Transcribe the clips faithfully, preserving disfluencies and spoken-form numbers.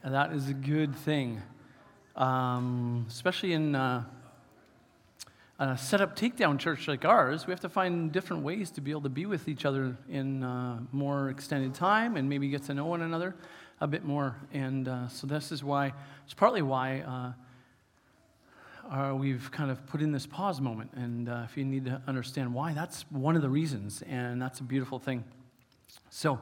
And that is a good thing, um, especially in uh, a set-up takedown church like ours. We have to find different ways to be able to be with each other in uh, more extended time and maybe get to know one another a bit more. And uh, so this is why, it's partly why uh, uh, we've kind of put in this pause moment. And uh, if you need to understand why, that's one of the reasons, and that's a beautiful thing. So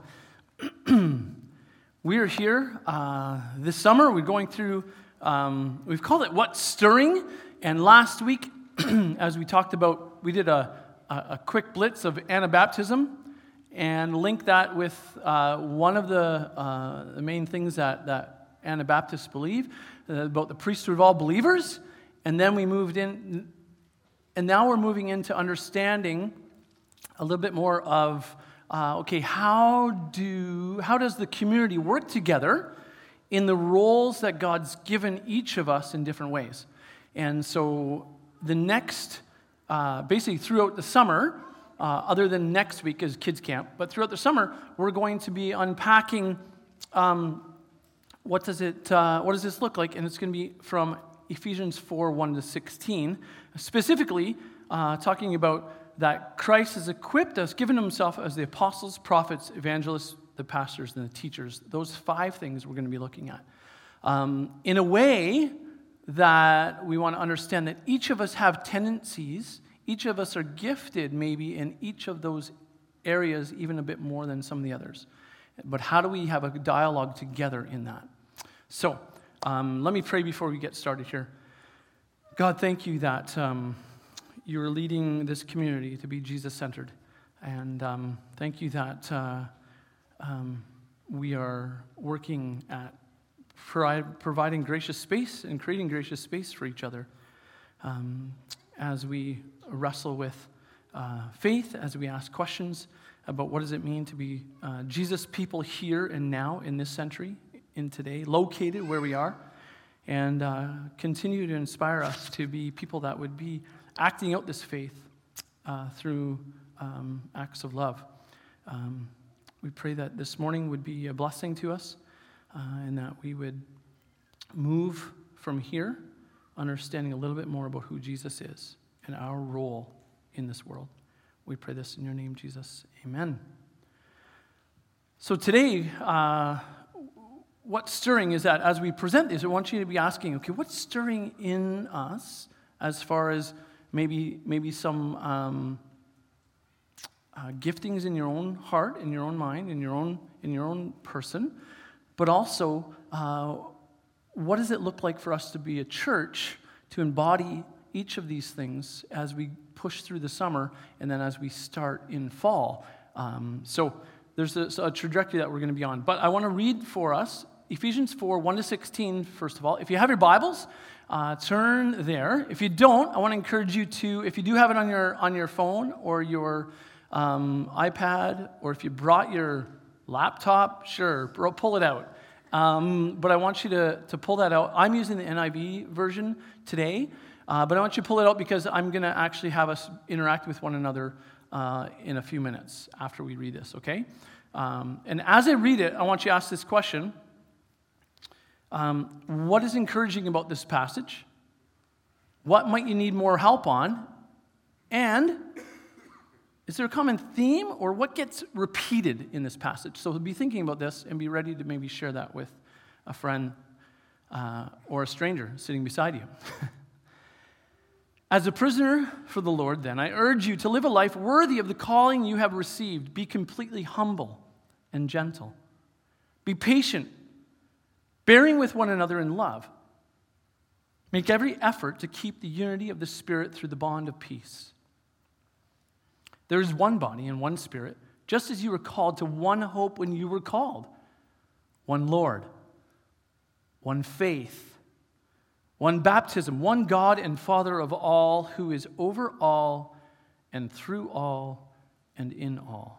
we are here uh, this summer. We're going through, um, we've called it What's Stirring? And last week, as we talked about, we did a, a, a quick blitz of Anabaptism and linked that with uh, one of the, uh, the main things that, that Anabaptists believe, uh, about the priesthood of all believers. And then we moved in, and now we're moving into understanding a little bit more of, uh, okay, how do how does the community work together in the roles that God's given each of us in different ways? And so the next, uh, basically throughout the summer, uh, other than next week is kids camp, but throughout the summer, we're going to be unpacking um, what does it, uh, what does this look like? And it's going to be from Ephesians four, one to sixteen, specifically uh, talking about that Christ has equipped us, given himself as the apostles, prophets, evangelists, the pastors, and the teachers. Those five things we're going to be looking at. Um, in a way that we want to understand that each of us have tendencies, each of us are gifted maybe in each of those areas even a bit more than some of the others. But how do we have a dialogue together in that? So, Um, let me pray before we get started here. God, thank you that um, you're leading this community to be Jesus-centered. And um, thank you that uh, um, we are working at pro- providing gracious space and creating gracious space for each other um, as we wrestle with uh, faith, as we ask questions about what does it mean to be uh, Jesus people here and now in this century, in today, located where we are, and uh, continue to inspire us to be people that would be acting out this faith uh, through um, acts of love. Um, we pray that this morning would be a blessing to us, uh, and that we would move from here understanding a little bit more about who Jesus is and our role in this world. We pray this in your name, Jesus. Amen. So today, uh, what's stirring is that as we present this, I want you to be asking, okay, what's stirring in us as far as maybe maybe some um, uh, giftings in your own heart, in your own mind, in your own in your own person, but also uh, what does it look like for us to be a church to embody each of these things as we push through the summer and then as we start in fall. Um, so there's a, a trajectory that we're going to be on. But I want to read for us Ephesians four, one to sixteen, first of all. If you have your Bibles, uh, turn there. If you don't, I want to encourage you to, if you do have it on your on your phone or your um, iPad, or if you brought your laptop, sure, pull it out. Um, but I want you to, to pull that out. I'm using the N I V version today, uh, but I want you to pull it out because I'm going to actually have us interact with one another uh, in a few minutes after we read this, okay? Um, and as I read it, I want you to ask this question. Um, what is encouraging about this passage? What might you need more help on? And is there a common theme, or what gets repeated in this passage? So be thinking about this and be ready to maybe share that with a friend uh, or a stranger sitting beside you. As a prisoner for the Lord, then, I urge you to live a life worthy of the calling you have received. Be completely humble and gentle. Be patient, bearing with one another in love. Make every effort to keep the unity of the Spirit through the bond of peace. There is one body and one Spirit, just as you were called to one hope when you were called. One Lord, one faith, one baptism, one God and Father of all, who is over all and through all and in all.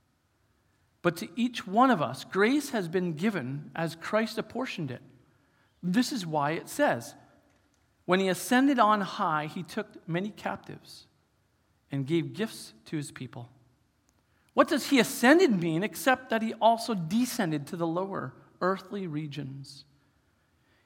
But to each one of us, grace has been given as Christ apportioned it. This is why it says, when he ascended on high, he took many captives and gave gifts to his people. What does he ascended mean except that he also descended to the lower earthly regions?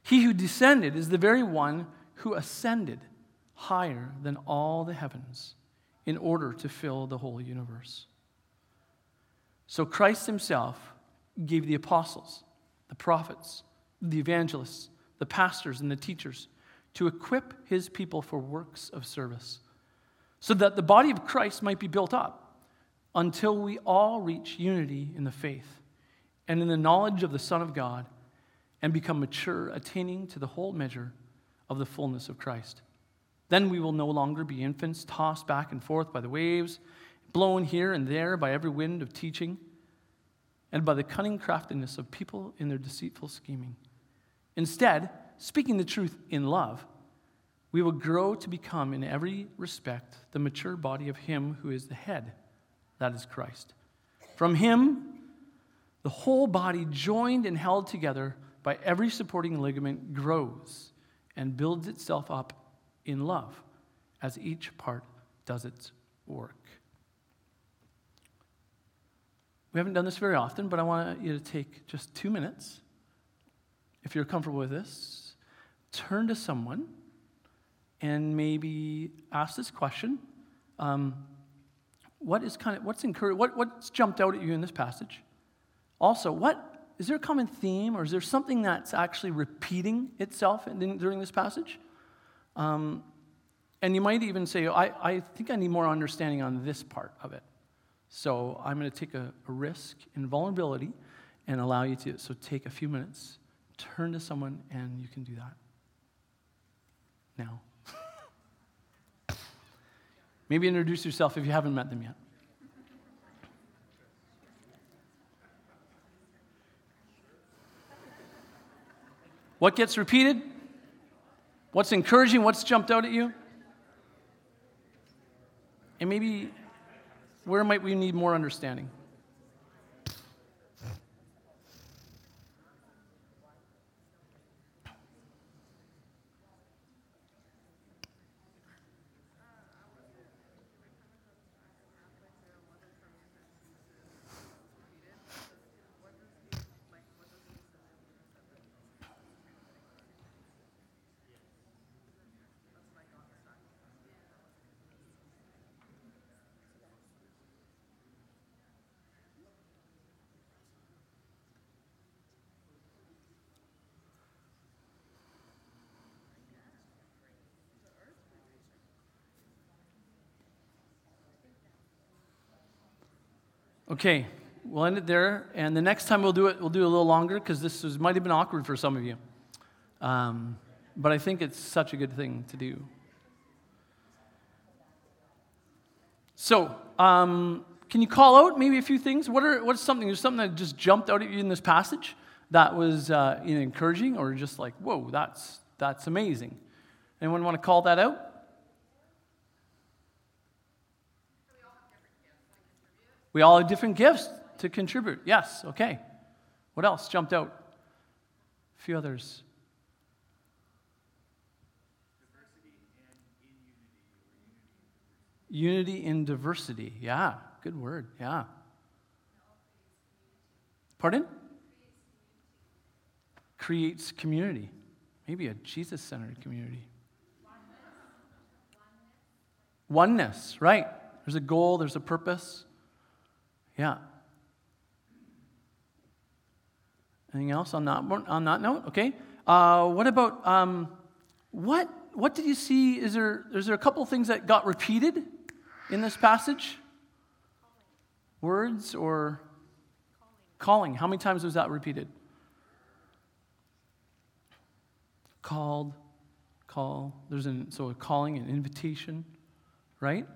He who descended is the very one who ascended higher than all the heavens in order to fill the whole universe. So Christ himself gave the apostles, the prophets, the evangelists, the pastors, and the teachers to equip his people for works of service, so that the body of Christ might be built up until we all reach unity in the faith and in the knowledge of the Son of God and become mature, attaining to the whole measure of the fullness of Christ. Then we will no longer be infants tossed back and forth by the waves, blown here and there by every wind of teaching, and by the cunning craftiness of people in their deceitful scheming. Instead, speaking the truth in love, we will grow to become in every respect the mature body of him who is the head, that is Christ. From him, the whole body, joined and held together by every supporting ligament, grows and builds itself up in love as each part does its work. We haven't done this very often, but I want you to take just two minutes. If you're comfortable with this, turn to someone and maybe ask this question. Um, what is kind of, what's encouraged, what, what's jumped out at you in this passage? Also, what, is there a common theme, or is there something that's actually repeating itself in, during this passage? Um, and you might even say, I, I think I need more understanding on this part of it. So I'm going to take a, a risk in vulnerability and allow you to. So take a few minutes, turn to someone, and you can do that now. Maybe introduce yourself if you haven't met them yet. What gets repeated? What's encouraging? What's jumped out at you? And maybe where might we need more understanding? Okay, we'll end it there, and the next time we'll do it, we'll do it a little longer, because this was, might have been awkward for some of you. Um, but I think it's such a good thing to do. So, um, can you call out maybe a few things? What are what's something? There's something that just jumped out at you in this passage that was uh, either encouraging or just like, whoa, that's that's amazing. Anyone want to call that out? We all have different gifts to contribute. Yes, okay. What else jumped out? A few others. Unity in diversity. Yeah, good word. Yeah. Pardon? Creates community. Maybe a Jesus-centered community. Oneness, right. There's a goal, there's a purpose. Yeah. Anything else on that on that note? Okay. Uh, what about um, what what did you see? Is there is there a couple of things that got repeated in this passage? Words or calling? How many times was that repeated? Called, call. There's an so a calling, an invitation, right?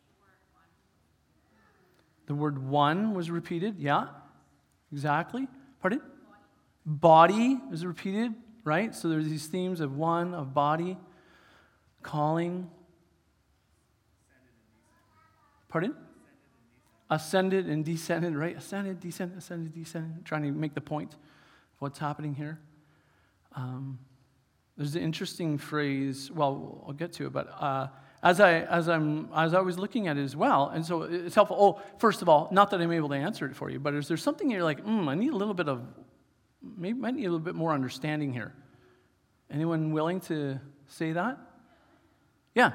The word one was repeated. Yeah, exactly. Pardon? Body is repeated, right? So there's these themes of one, of body, calling. Pardon? Ascended and descended, right? Ascended, descended, ascended, descended. Trying to make the point of what's happening here. Um, there's an interesting phrase. Well, I'll get to it, but uh, as I as I'm as I was looking at it as well, and so it's helpful. Oh, first of all, not that I'm able to answer it for you, but is there something you're like, hmm, I need a little bit of, maybe I need a little bit more understanding here. Anyone willing to say that? Yeah.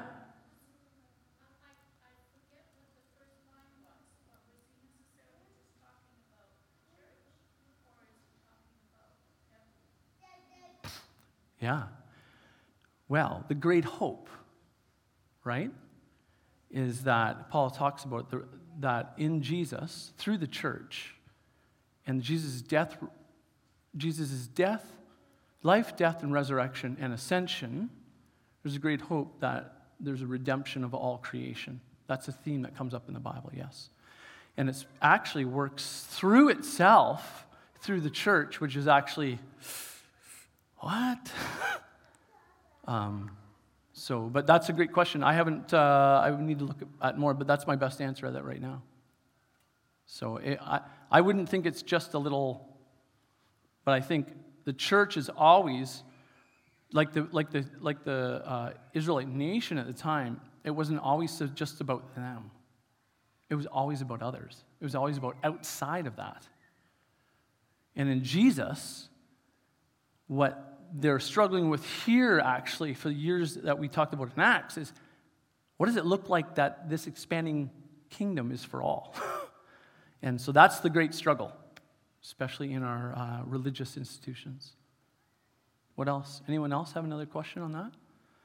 Yeah. Well, the great hope, right, is that Paul talks about the, that in Jesus, through the church, and Jesus' death, Jesus' death, life, death, and resurrection, and ascension, there's a great hope that there's a redemption of all creation. That's a theme that comes up in the Bible, yes. And it actually works through itself, through the church, which is actually, what? um, so, but that's a great question. I haven't, uh, I would need to look at more, but that's my best answer at that right now. So it, I, I wouldn't think it's just a little, but I think the church is always, like the like the like the uh, Israelite nation at the time, it wasn't always just about them. It was always about others. It was always about outside of that. And in Jesus, what they're struggling with here, actually, for the years that we talked about in Acts, is what does it look like that this expanding kingdom is for all? And so that's the great struggle, especially in our uh, religious institutions. What else? Anyone else have another question on that?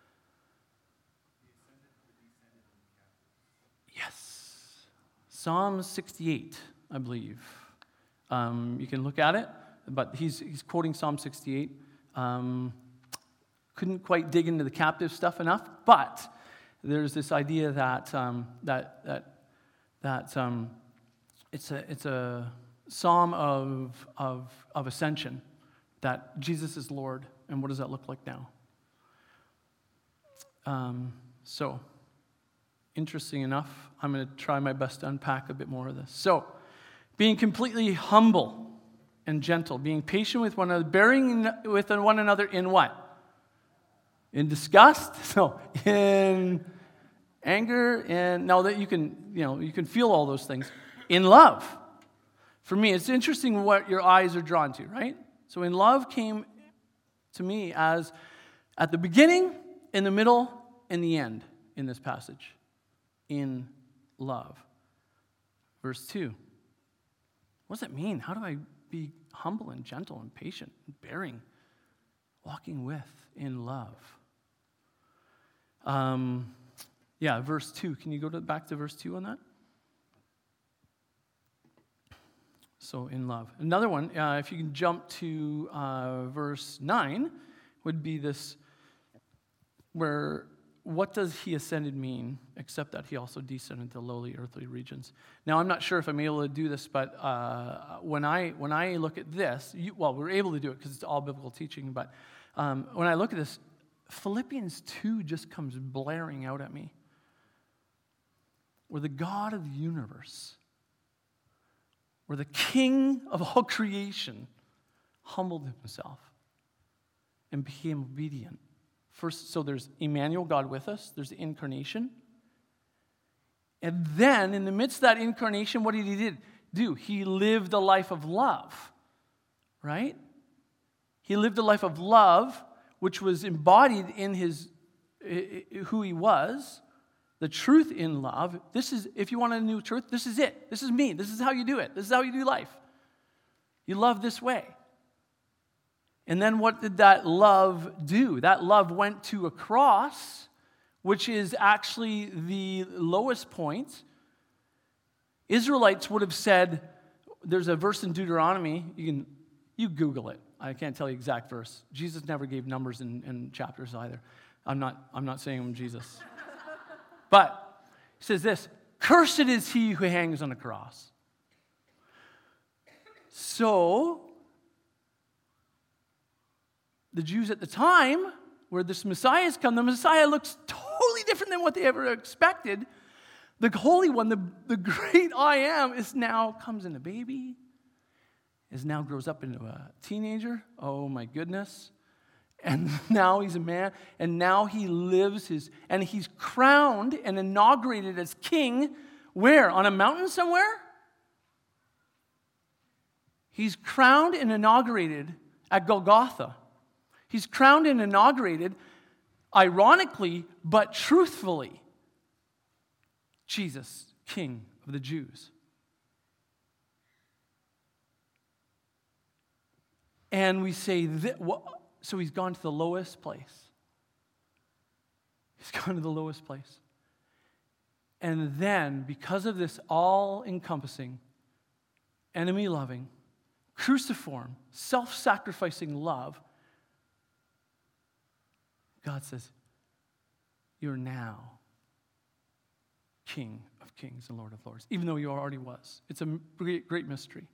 Yes. Psalm sixty-eight, I believe. Um, you can look at it, but he's he's quoting Psalm sixty-eight. Um, couldn't quite dig into the captive stuff enough, but there's this idea that um, that that that um, it's a it's a psalm of of of ascension, that Jesus is Lord, and what does that look like now? Um, so, interesting enough, I'm going to try my best to unpack a bit more of this. So, being completely humble and gentle, being patient with one another, bearing with one another in what? In disgust? No, in anger, and now that you can, you know, you can feel all those things. In love. For me, it's interesting what your eyes are drawn to, right? So in love came to me as at the beginning, in the middle, and the end in this passage. In love. Verse two. What does it mean? How do I be humble and gentle and patient and bearing, walking with in love? Um, yeah, verse two. Can you go to, back to verse two on that? So in love. Another one, uh, if you can jump to uh, verse nine, would be this, where what does he ascended mean, except that he also descended to lowly earthly regions? Now, I'm not sure if I'm able to do this, but uh, when I when I look at this, you, well, we're able to do it because it's all biblical teaching, but um, when I look at this, Philippians two just comes blaring out at me. Where the God of the universe, where the King of all creation humbled himself and became obedient. First, so there's Emmanuel, God with us. There's the incarnation. And then, in the midst of that incarnation, what did he did, do? He lived a life of love, right? He lived a life of love, which was embodied in his who he was, the truth in love. This is, if you want a new truth, this is it. This is me. This is how you do it. This is how you do life. You love this way. And then what did that love do? That love went to a cross, which is actually the lowest point. Israelites would have said, there's a verse in Deuteronomy, you can you Google it. I can't tell you exact verse. Jesus never gave numbers in, in chapters either. I'm not, I'm not saying I'm Jesus. But he says this, cursed is he who hangs on a cross. So, the Jews at the time, where this Messiah has come, the Messiah looks totally different than what they ever expected. The Holy One, the, the great I Am, is now comes in a baby, is now grows up into a teenager. Oh my goodness. And now he's a man, and now he lives his, and he's crowned and inaugurated as king, where? On a mountain somewhere? He's crowned and inaugurated at Golgotha. He's crowned and inaugurated, ironically, but truthfully, Jesus, King of the Jews. And we say, that, so he's gone to the lowest place. He's gone to the lowest place. And then, because of this all-encompassing, enemy-loving, cruciform, self-sacrificing love, God says, you're now King of kings and Lord of lords, even though you already was. It's a great, great mystery.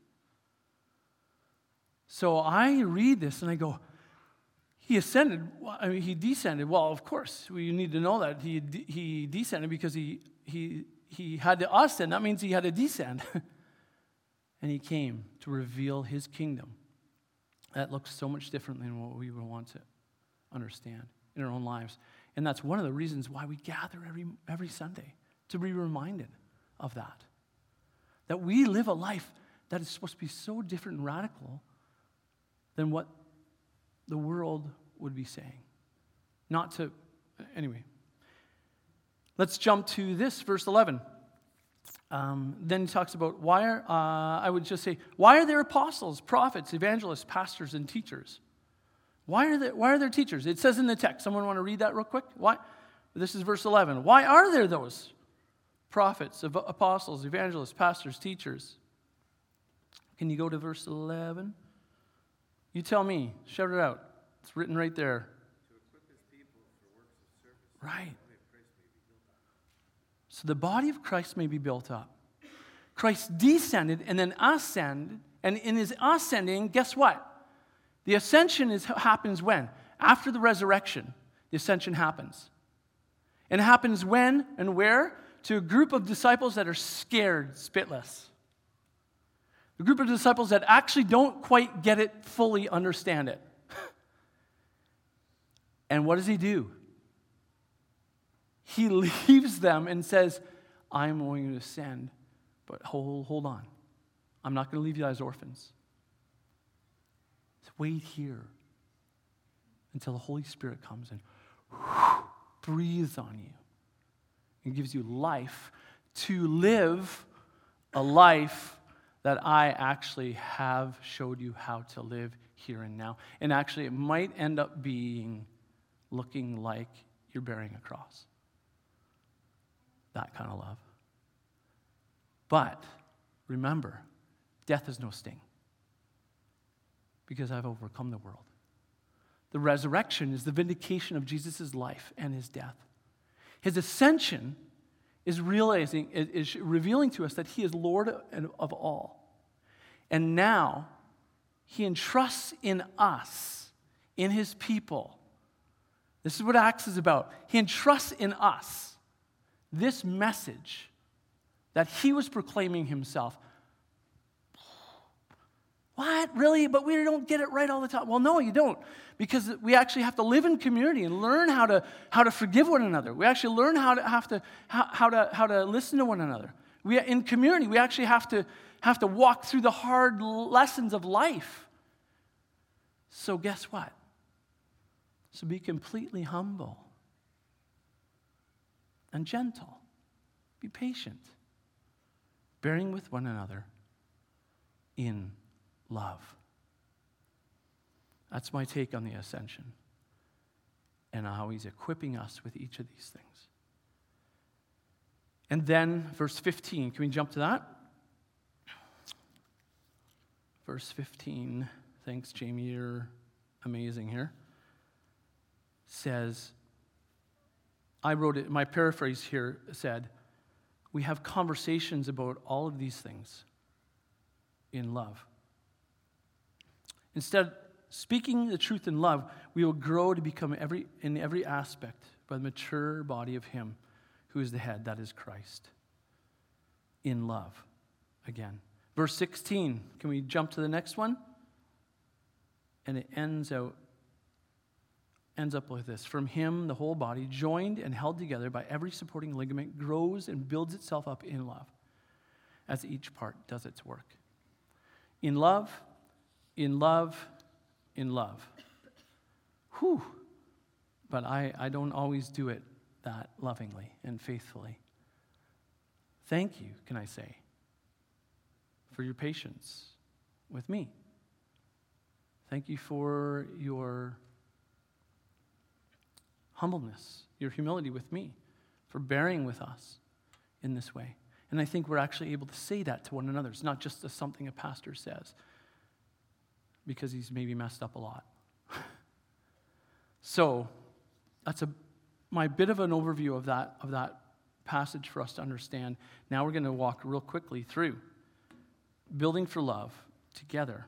So I read this and I go, he ascended, I mean, he descended. Well, of course, we need to know that he he descended because he he he had to ascend. That means he had to descend. And he came to reveal his kingdom. That looks so much different than what we would want to understand in our own lives. And that's one of the reasons why we gather every every Sunday, to be reminded of that. That we live a life that is supposed to be so different and radical than what the world would be saying. Not to, anyway. Let's jump to this, verse eleven. Um, then he talks about why are, uh, I would just say, why are there apostles, prophets, evangelists, pastors, and teachers? Why are there, why are there teachers? It says in the text. Someone want to read that real quick? Why? This is verse eleven. Why are there those prophets, apostles, evangelists, pastors, teachers? Can you go to verse eleven? You tell me. Shout it out. It's written right there. To equip his people for works of service. Right. So the body of Christ may be built up. Christ descended and then ascended. And in his ascending, guess what? The ascension is, happens when? After the resurrection, the ascension happens. And it happens when and where? To a group of disciples that are scared, spitless. A group of disciples that actually don't quite get it, fully understand it. And what does he do? He leaves them and says, I'm going to ascend, but hold, hold on. I'm not going to leave you as orphans. So wait here until the Holy Spirit comes and whew, breathes on you and gives you life to live a life that I actually have showed you how to live here and now. And actually, it might end up being looking like you're bearing a cross. That kind of love. But remember, death is no sting because I've overcome the world. The resurrection is the vindication of Jesus' life and his death. His ascension is realizing, is revealing to us that he is Lord of all. And now, he entrusts in us, in his people. This is what Acts is about. He entrusts in us this message that he was proclaiming himself. What? Really? But we don't get it right all the time. Well, no, you don't. Because we actually have to live in community and learn how to how to forgive one another. We actually learn how to have to how, how to how to listen to one another. We in community, we actually have to have to walk through the hard lessons of life. So guess what? So be completely humble and gentle. Be patient. Bearing with one another in love. That's my take on the ascension and how he's equipping us with each of these things. And then verse fifteen, can we jump to that? Verse fifteen, thanks Jamie, you're amazing here, says, I wrote it, my paraphrase here said, we have conversations about all of these things in love. Instead, speaking the truth in love, we will grow to become every in every aspect by the mature body of him who is the head, that is Christ. In love, again. Verse sixteen, can we jump to the next one? And it ends out, ends up with this. From him, the whole body, joined and held together by every supporting ligament, grows and builds itself up in love, as each part does its work. In love, in love, in love. Whew. But I, I don't always do it that lovingly and faithfully. Thank you, can I say, for your patience with me. Thank you for your humbleness, your humility with me, for bearing with us in this way. And I think we're actually able to say that to one another. It's not just a, something a pastor says because he's maybe messed up a lot. So that's a my bit of an overview of that of that passage for us to understand. Now we're going to walk real quickly through building for love together.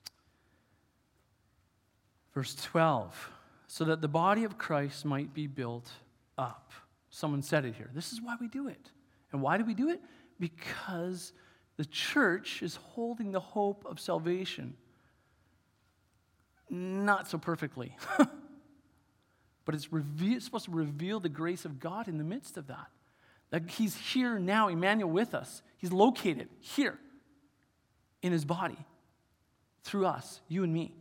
Verse twelve, so that the body of Christ might be built up. Someone said it here. This is why we do it. And why do we do it? Because the church is holding the hope of salvation. Not so perfectly. But it's, reve- it's supposed to reveal the grace of God in the midst of that. That he's here now, Emmanuel with us. He's located here in his body through us, you and me.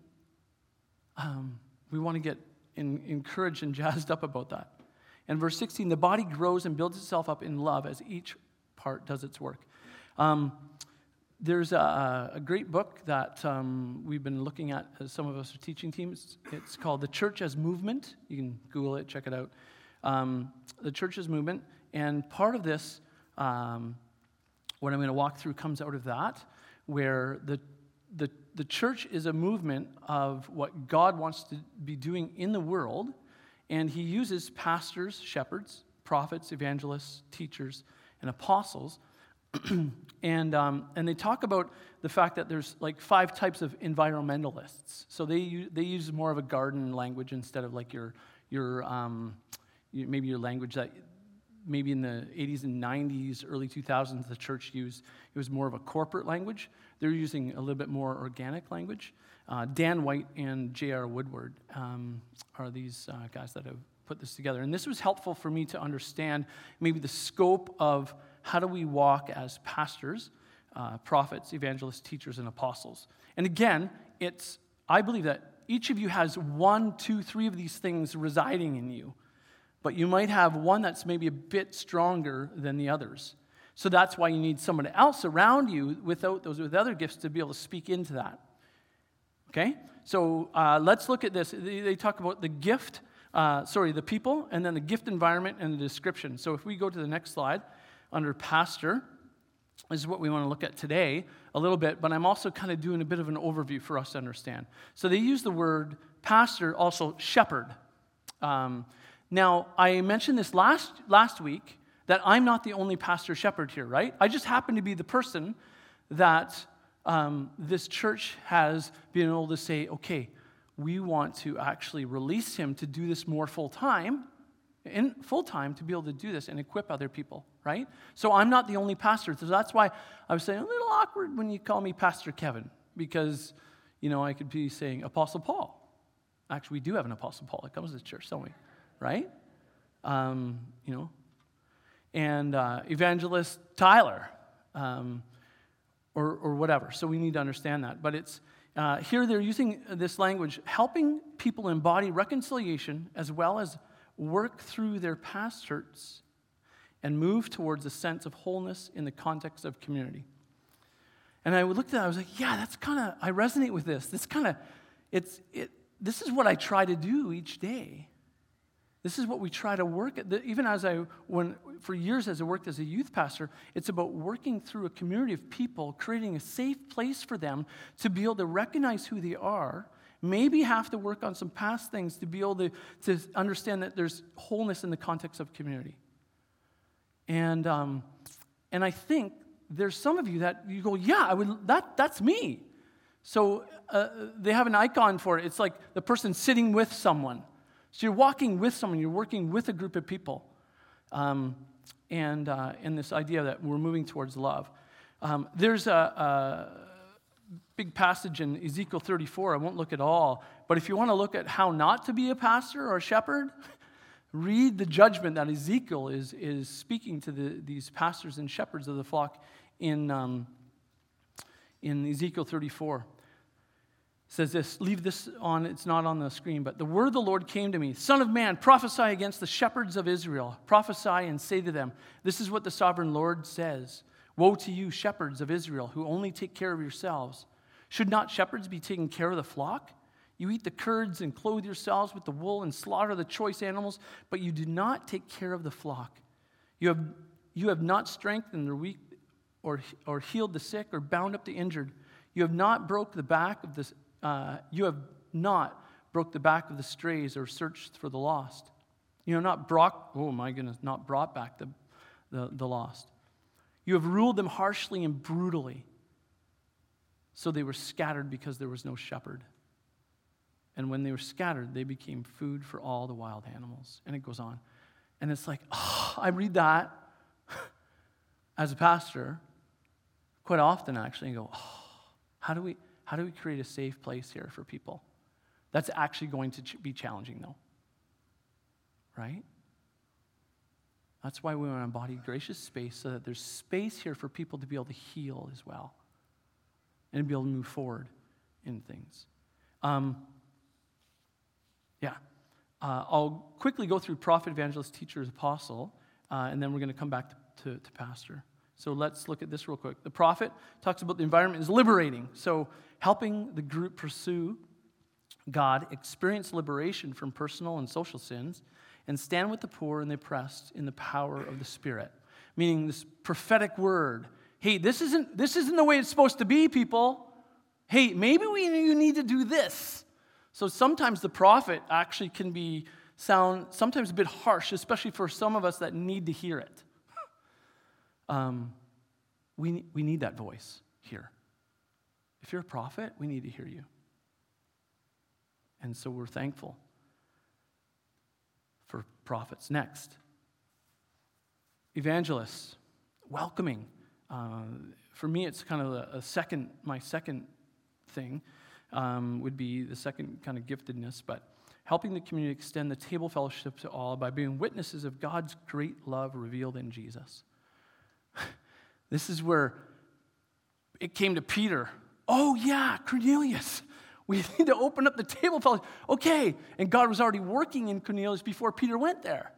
Um, we want to get in, encouraged and jazzed up about that. And verse sixteen, the body grows and builds itself up in love as each part does its work. Um, there's a, a great book that um, we've been looking at as some of us are teaching teams. It's called The Church as Movement. You can Google it, check it out. Um, the Church as Movement. And part of this, um, what I'm going to walk through, comes out of that, where the, the, the church is a movement of what God wants to be doing in the world. And he uses pastors, shepherds, prophets, evangelists, teachers, and apostles. and um, and they talk about the fact that there's like five types of environmentalists. So they they use more of a garden language instead of like your your, um, your maybe your language that maybe in the eighties and nineties, early two thousands the church used. It was more of a corporate language. They're using a little bit more organic language. Uh, Dan White and J R Woodward um, are these uh, guys that have put this together. And this was helpful for me to understand maybe the scope of how do we walk as pastors, uh, prophets, evangelists, teachers, and apostles. And again, it's I believe that each of you has one, two, three of these things residing in you. But you might have one that's maybe a bit stronger than the others. So that's why you need someone else around you without those with other gifts to be able to speak into that. Okay? So uh, let's look at this. They, they talk about the gift, uh, sorry, the people, and then the gift environment and the description. So if we go to the next slide, under pastor, this is what we want to look at today a little bit, but I'm also kind of doing a bit of an overview for us to understand. So they use the word pastor, also shepherd. Um, now, I mentioned this last last week, that I'm not the only pastor shepherd here, right? I just happen to be the person that um, this church has been able to say, okay, we want to actually release him to do this more full-time, in full-time to be able to do this and equip other people, right? So I'm not the only pastor. So that's why I was saying a little awkward when you call me Pastor Kevin, because, you know, I could be saying Apostle Paul. Actually, we do have an Apostle Paul that comes to church, don't we? Right? Um, you know, and uh, Evangelist Tyler, um, or, or whatever. So we need to understand that. But it's uh, here they're using this language, helping people embody reconciliation as well as work through their past hurts and move towards a sense of wholeness in the context of community. And I looked at it, I was like, yeah, that's kind of, I resonate with this. This kind of, it's, it, this is what I try to do each day. This is what we try to work at. Even as I, when for years as I worked as a youth pastor, it's about working through a community of people, creating a safe place for them to be able to recognize who they are, maybe have to work on some past things to be able to, to understand that there's wholeness in the context of community. And um, and I think there's some of you that you go, yeah, I would. That that's me. So uh, they have an icon for it. It's like the person sitting with someone. So you're walking with someone, you're working with a group of people. Um, and uh, and this idea that we're moving towards love. Um, there's a, a big passage in Ezekiel thirty-four, I won't look at all, but if you want to look at how not to be a pastor or a shepherd, read the judgment that Ezekiel is, is speaking to the, these pastors and shepherds of the flock in, um, in Ezekiel thirty-four. says this, leave this on, it's not on the screen, but the word of the Lord came to me. Son of man, prophesy against the shepherds of Israel. Prophesy and say to them, this is what the sovereign Lord says. Woe to you, shepherds of Israel, who only take care of yourselves. Should not shepherds be taking care of the flock? You eat the curds and clothe yourselves with the wool and slaughter the choice animals, but you do not take care of the flock. You have, you have not strengthened the weak or, or healed the sick or bound up the injured. You have not broke the back of the uh, you have not broke the back of the strays or searched for the lost. You have not brought oh my goodness, not brought back the, the, the lost. You have ruled them harshly and brutally. So they were scattered because there was no shepherd. And when they were scattered, they became food for all the wild animals. And it goes on. And it's like, oh, I read that as a pastor quite often, actually, and go, oh, how do we how do we create a safe place here for people? That's actually going to ch- be challenging, though. Right? That's why we want to embody gracious space, so that there's space here for people to be able to heal as well and be able to move forward in things. Um, yeah. Uh, I'll quickly go through prophet, evangelist, teacher, apostle, uh, and then we're going to come back to, to, to pastor. So let's look at this real quick. The prophet talks about the environment is liberating. So helping the group pursue God, experience liberation from personal and social sins, and stand with the poor and the oppressed in the power of the Spirit. Meaning this prophetic word. Hey, this isn't, this isn't the way it's supposed to be, people. Hey, maybe we you need to do this. So sometimes the prophet actually can be sound sometimes a bit harsh, especially for some of us that need to hear it. Um, we, we need that voice here. If you're a prophet, we need to hear you. And so we're thankful for prophets. Next, evangelists, welcoming. Uh, for me, it's kind of a, a second, my second thing um, would be the second kind of giftedness, but helping the community extend the table fellowship to all by being witnesses of God's great love revealed in Jesus. This is where it came to Peter. Oh, yeah, Cornelius. We need to open up the table fellowship. Okay, and God was already working in Cornelius before Peter went there.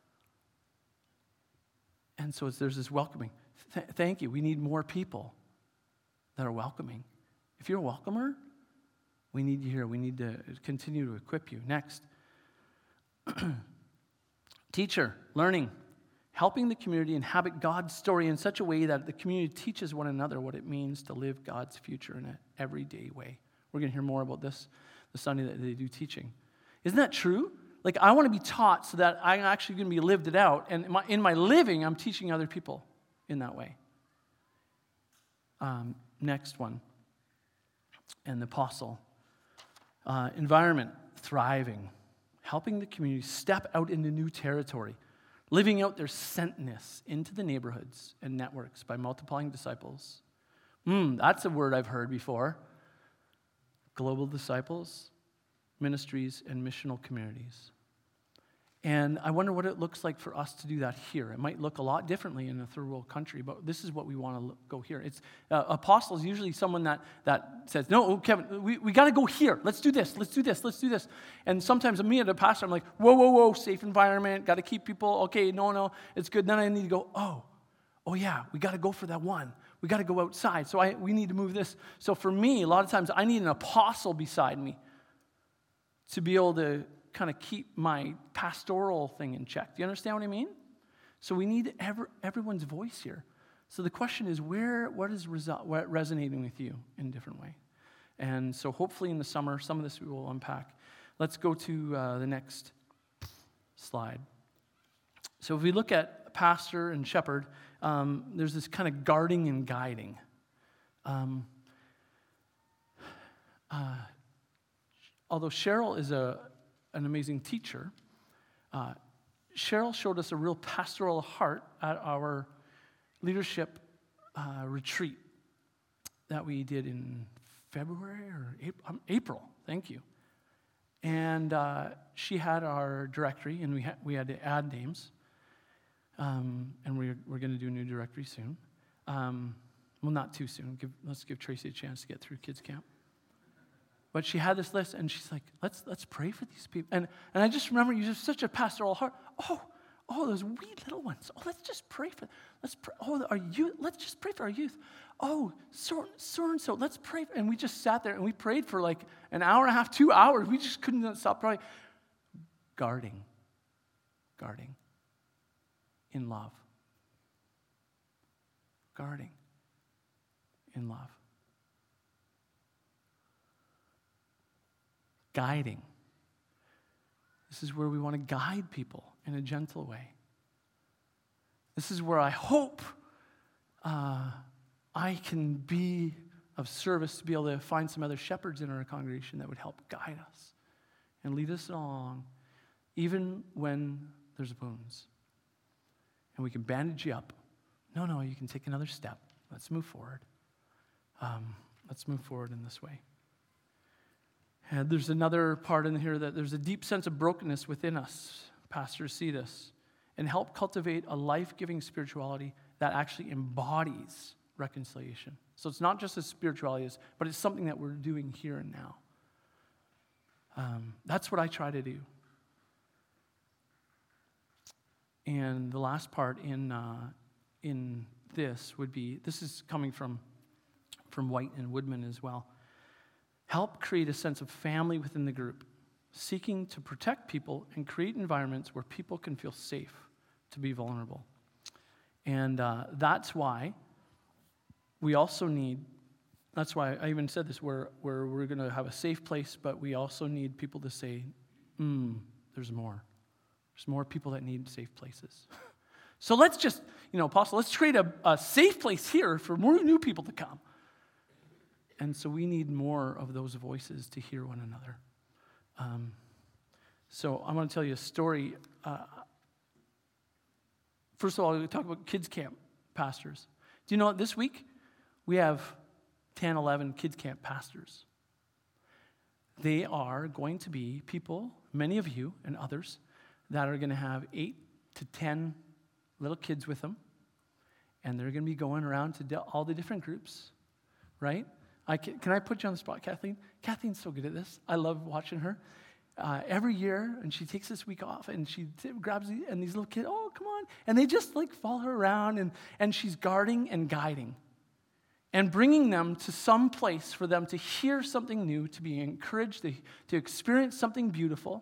And so it's, there's this welcoming. Th- thank you. We need more people that are welcoming. If you're a welcomer, we need you here. We need to continue to equip you. Next. Teacher, learning. Helping the community inhabit God's story in such a way that the community teaches one another what it means to live God's future in an everyday way. We're going to hear more about this the Sunday that they do teaching. Isn't that true? Like, I want to be taught so that I'm actually going to be lived it out. And in my, in my living, I'm teaching other people in that way. Um, next one. And the apostle. Uh, environment, thriving. Helping the community step out into new territory. Living out their sentness into the neighborhoods and networks by multiplying disciples. Hmm, that's a word I've heard before. Global disciples, ministries, and missional communities. And I wonder what it looks like for us to do that here. It might look a lot differently in a third world country, but this is what we want to look, go here. It's uh, apostles usually someone that, that says, no, Kevin, we, we got to go here. Let's do this, let's do this, let's do this. And sometimes me as a pastor, I'm like, whoa, whoa, whoa, safe environment, got to keep people, okay, no, no, it's good. Then I need to go, oh, oh yeah, we got to go for that one. We got to go outside, so I, we need to move this. So for me, a lot of times I need an apostle beside me to be able to kind of keep my pastoral thing in check. Do you understand what I mean? So we need every, everyone's voice here. So the question is, where, what is reso- what resonating with you in a different way? And so hopefully in the summer, some of this we will unpack. Let's go to uh, the next slide. So if we look at pastor and shepherd, um, there's this kind of guarding and guiding. Um, uh, although Cheryl is a an amazing teacher, uh, Cheryl showed us a real pastoral heart at our leadership uh, retreat that we did in February or April, um, April thank you. And uh, she had our directory, and we, ha- we had to add names. Um, and we're, we're going to do a new directory soon. Um, well, not too soon. Give, let's give Tracy a chance to get through kids camp. But she had this list, and she's like, let's let's pray for these people. And and I just remember, you have such a pastoral heart. Oh, oh, those wee little ones. Oh, let's just pray for, let's pray. Oh, our youth, let's just pray for our youth. Oh, so, so and so, let's pray. And we just sat there, and we prayed for like an hour and a half, two hours. We just couldn't stop praying. Guarding, guarding in love. Guarding in love. Guiding. This is where we want to guide people in a gentle way. This is where I hope uh, I can be of service to be able to find some other shepherds in our congregation that would help guide us and lead us along, even when there's wounds. And we can bandage you up. No, no, you can take another step. Let's move forward. Um, let's move forward in this way. And there's another part in here that there's a deep sense of brokenness within us. Pastors see this. And help cultivate a life-giving spirituality that actually embodies reconciliation. So it's not just a spirituality, but it's something that we're doing here and now. Um, that's what I try to do. And the last part in uh, in this would be, this is coming from, from White and Woodman as well. Help create a sense of family within the group, seeking to protect people and create environments where people can feel safe to be vulnerable. And uh, that's why we also need, that's why I even said this, where, where we're going to have a safe place, but we also need people to say, mm, there's more. There's more people that need safe places. So let's just, you know, Apostle, let's create a, a safe place here for more new people to come. And so we need more of those voices to hear one another. Um, so I'm going to tell you a story. Uh, first of all, we talk about kids camp pastors. Do you know what? This week we have ten, eleven kids camp pastors. They are going to be people, many of you and others, that are going to have eight to ten little kids with them. And they're going to be going around to all the different groups, right? I can, can I put you on the spot, Kathleen? Kathleen's so good at this. I love watching her. Uh, every year, and she takes this week off, and she t- grabs the, and these little kids, oh, come on. And they just like follow her around, and, and she's guarding and guiding and bringing them to some place for them to hear something new, to be encouraged, to, to experience something beautiful.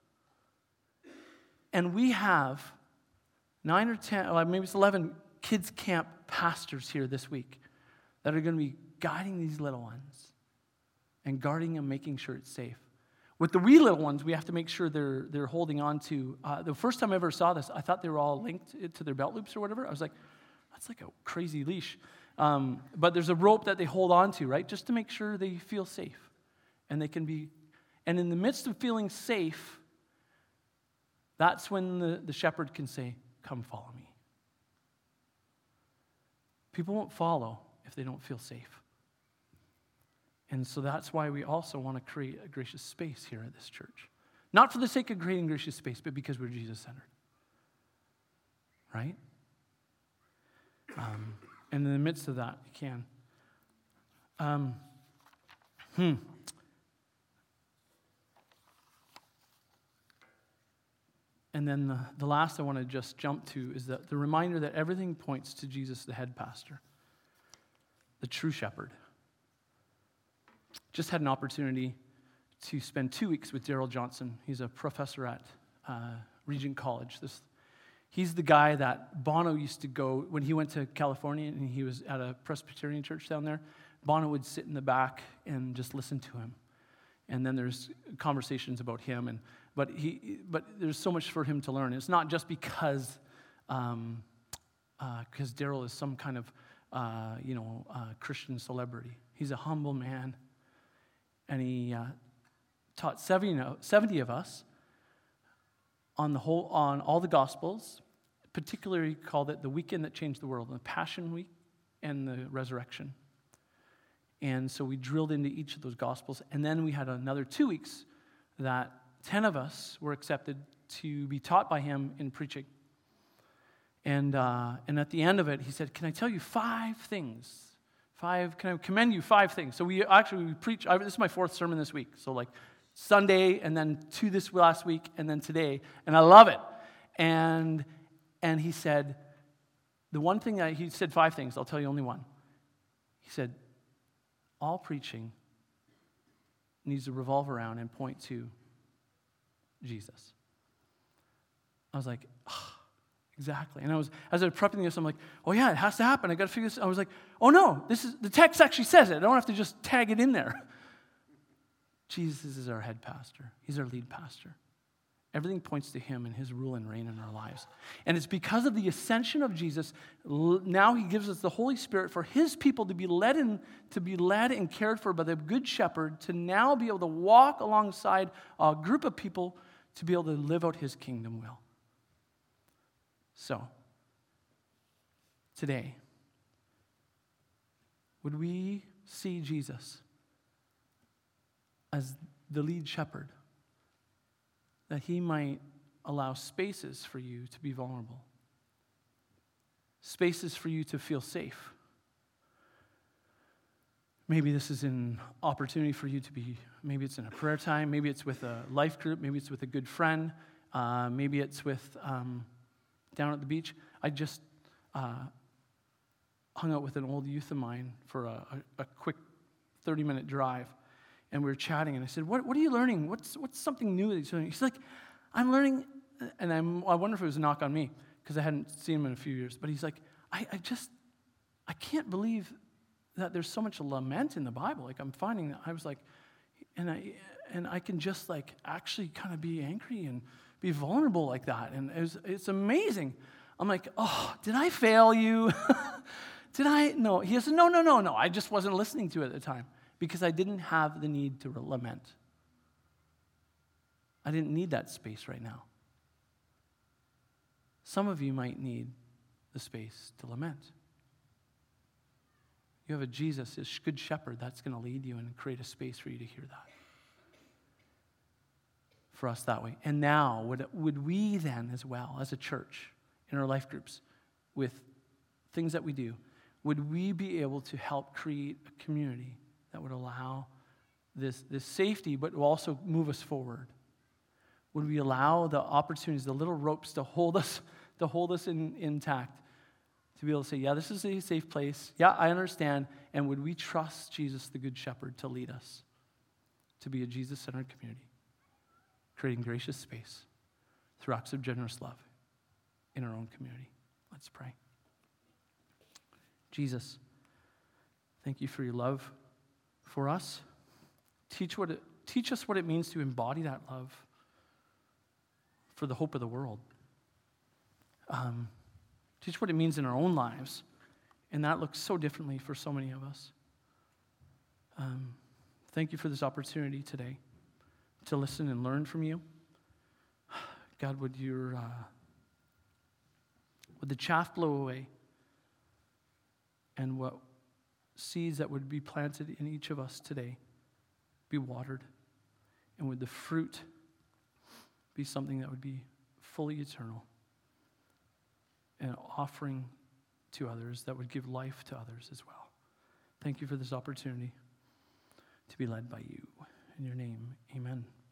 And we have nine or ten, or maybe it's eleven kids camp pastors here this week that are going to be guiding these little ones and guarding and making sure it's safe. With the wee little ones, we have to make sure they're they're holding on to, uh, the first time I ever saw this, I thought they were all linked to their belt loops or whatever. I was like, that's like a crazy leash. Um, but there's a rope that they hold on to, right? Just to make sure they feel safe. And they can be, and in the midst of feeling safe, that's when the, the shepherd can say, come follow me. People won't follow if they don't feel safe. And so that's why we also want to create a gracious space here at this church. Not for the sake of creating gracious space, but because we're Jesus-centered. Right? Um, and in the midst of that, you can. Um, hmm. And then the, the last I want to just jump to is that the reminder that everything points to Jesus, the head pastor, the true shepherd. Just had an opportunity to spend two weeks with Daryl Johnson. He's a professor at uh, Regent College. This, he's the guy that Bono used to go, when he went to California and he was at a Presbyterian church down there, Bono would sit in the back and just listen to him. And then there's conversations about him. And but he, but there's so much for him to learn. It's not just because um, uh, because Daryl is some kind of uh, you know uh, Christian celebrity. He's a humble man. And he uh, taught seventy of us on the whole, on all the Gospels, particularly called it the weekend that changed the world, the Passion Week and the Resurrection. And so we drilled into each of those Gospels. And then we had another two weeks that ten of us were accepted to be taught by him in preaching. And, uh, and at the end of it, he said, can I tell you five things Five, can I commend you? Five things. So we actually, we preach, I, this is my fourth sermon this week. So like Sunday, and then two this last week, and then today. And I love it. And, and he said, the one thing that, he said five things. I'll tell you only one. He said, all preaching needs to revolve around and point to Jesus. I was like, oh, exactly. And I was, as I was prepping this, I'm like, oh yeah, it has to happen. I got to figure this. I was like, oh no, this is the text actually says it. I don't have to just tag it in there. Jesus is our head pastor. He's our lead pastor. Everything points to him and his rule and reign in our lives. And it's because of the ascension of Jesus, now he gives us the Holy Spirit for his people to be led in, to be led and cared for by the Good Shepherd, to now be able to walk alongside a group of people to be able to live out his kingdom will. So, today, would we see Jesus as the lead shepherd, that he might allow spaces for you to be vulnerable, spaces for you to feel safe? Maybe this is an opportunity for you to be, maybe it's in a prayer time, maybe it's with a life group, maybe it's with a good friend, uh, maybe it's with um, down at the beach. I just uh, hung out with an old youth of mine for a, a, a quick thirty-minute drive, and we were chatting, and I said, what, what are you learning? What's what's something new that you're learning? He's like, I'm learning, and I'm, I wonder if it was a knock on me, because I hadn't seen him in a few years, but he's like, I, I just, I can't believe that there's so much lament in the Bible. Like, I'm finding that. I was like, and I and I can just, like, actually kind of be angry and be vulnerable like that, and it was, it's amazing. I'm like, oh, did I fail you? Did I? No. He said, no, no, no, no. I just wasn't listening to it at the time because I didn't have the need to lament. I didn't need that space right now. Some of you might need the space to lament. You have a Jesus, a good shepherd, that's going to lead you and create a space for you to hear that. For us that way. And now, would, would we then as well, as a church, in our life groups, with things that we do, would we be able to help create a community that would allow this, this safety, but will also move us forward? Would we allow the opportunities, the little ropes to hold us, to hold us in, intact, to be able to say, yeah, this is a safe place. Yeah, I understand. And would we trust Jesus, the Good Shepherd, to lead us to be a Jesus-centered community, creating gracious space through acts of generous love in our own community? Let's pray. Jesus, thank you for your love for us. Teach what it, teach us what it means to embody that love for the hope of the world. Um, teach what it means in our own lives, and that looks so differently for so many of us. Um, thank you for this opportunity today to listen and learn from you. God, would your uh, would the chaff blow away, and what seeds that would be planted in each of us today be watered, and would the fruit be something that would be fully eternal, and an offering to others that would give life to others as well. Thank you for this opportunity to be led by you. In your name, amen.